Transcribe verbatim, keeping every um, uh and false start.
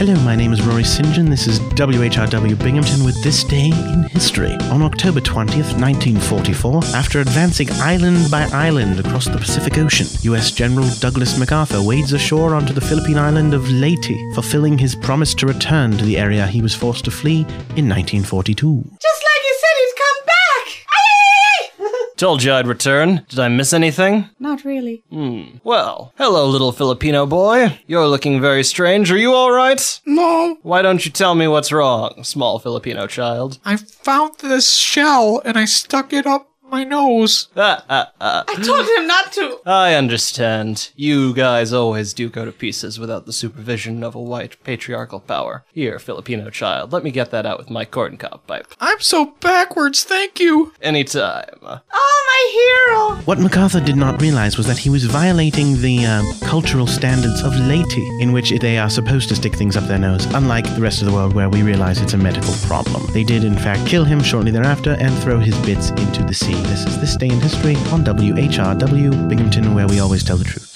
Hello, my name is Rory St John. This is W H R W Binghamton with This Day in History. On October twentieth, nineteen forty-four, after advancing island by island across the Pacific Ocean, U S General Douglas MacArthur wades ashore onto the Philippine island of Leyte, fulfilling his promise to return to the area he was forced to flee in nineteen forty-two. Just like you said he'd come back! Told you I'd return. Did I miss anything? Not really. Hmm. Well, hello, little Filipino boy. You're looking very strange. Are you all right? No, Why don't you tell me what's wrong, small Filipino child? I found this shell and I stuck it up my nose. Ah, ah, ah. I told him not to! I understand. You guys always do go to pieces without the supervision of a white patriarchal power. Here, Filipino child, let me get that out with my corncob pipe. I'm so backwards, thank you. Anytime. Oh, my hero! What MacArthur did not realize was that he was violating the uh, cultural standards of Leyte, in which they are supposed to stick things up their nose, unlike the rest of the world where we realize it's a medical problem. They did, in fact, kill him shortly thereafter and throw his bits into the sea. This is This Day in History on W H R W Binghamton, where we always tell the truth.